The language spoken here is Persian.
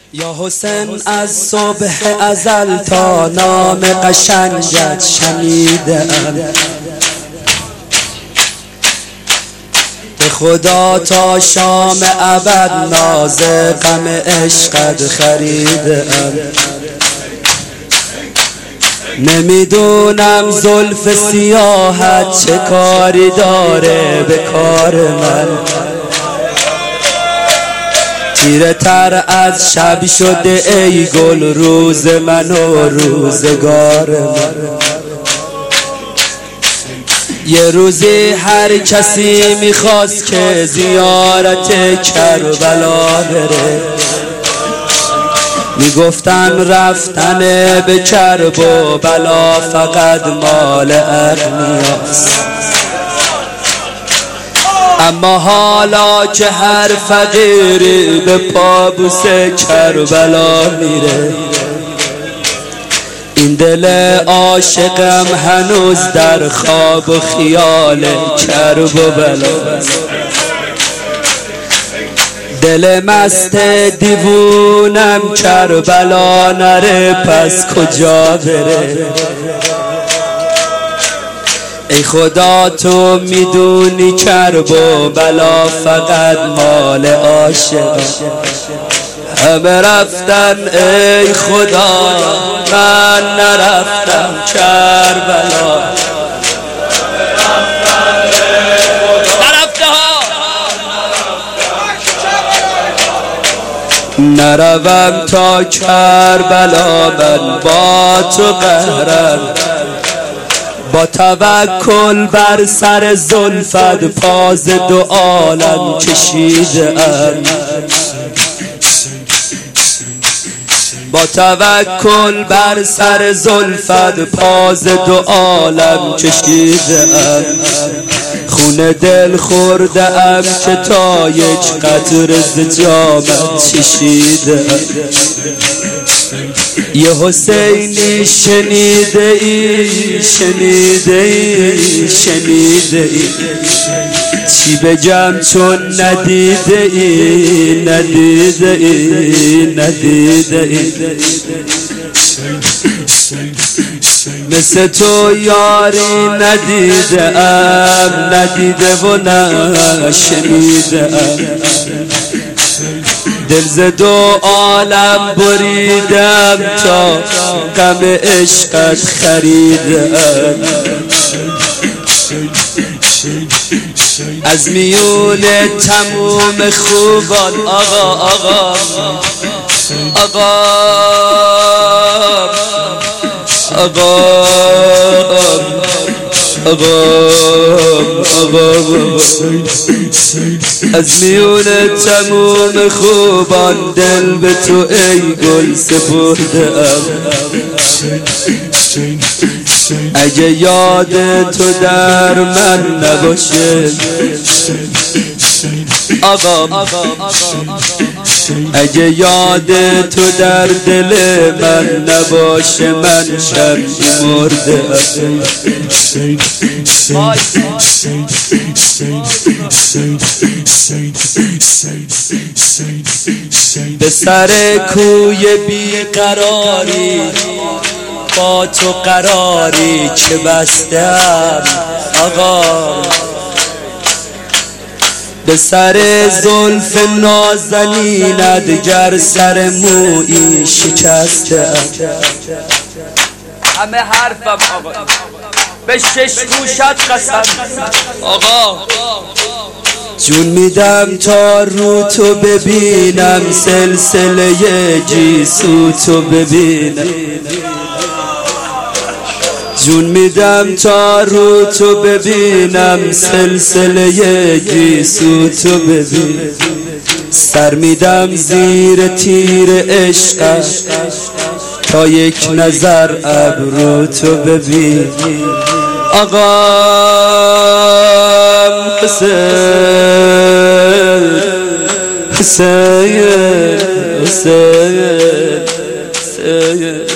یا حسین از صبح ازل تا نام قشنگت شنیدم، به خدا تا شام ابد ناز غم عشقت خریدم. نمیدونم زلف سیاحت چه کاری داره به کار من، تیره تر از شب شده ای گل روز من و روزگار من. یه روزی هر کسی میخواست که زیارت کربلا بره، میگفتن رفتن به کرب و بلا فقط مال اغنیاست، اما حالا که هر فقیری به پابوس کربلا میره، این دل عاشقم هنوز در خواب و خیال کرب و بلاست. دل مست دیوونم کربلا نره پس کجا بره؟ ای خدا تو میدونی کرب و بلا فقط مال عاشق، همه رفتن ای خدا من نرفتم کربلا. نروم تا کربلا من با تو قهرم، با توکل بر سر زلفت پاز دو عالم کشیدم، با توکل بر سر زلفت پاز دو عالم کشیدم. خون دل خورده ام که تا یک قطره ز جامت چشیدم. یه حسینی شنیده ای شنیده ای شنیده ای، چی بگم چون ندیده ای ندیده ای ندیده ای. مثل تو یاری ندیدم ندیده و نشنیدم، دل ز دو عالم بریدم تا غم عشقت خریدم. از میون تموم خوبان آقا آقا آقا آقا از میون تموم خوبان دل به تو ای گل سپردم. اگه یاد تو در من نباشه آقا، اگه یاد تو در دل من نباشه من شب مرده. به سر کوی بیقراری با تو قراری چه بستم آقا، به سر زلف نازنینت گر سر مویی شکستم. همه حرفم آقا به شش گوشت قسم آقا، جون میدم تا رو تو ببینم سلسله جیسو تو ببینم، جون میدم تا رو تو ببینم سلسله گیسو تو ببینم. سر میدم زیر تیر عشقم تا یک نظر ابرو تو ببین. آقا حسین حسین حسین حسین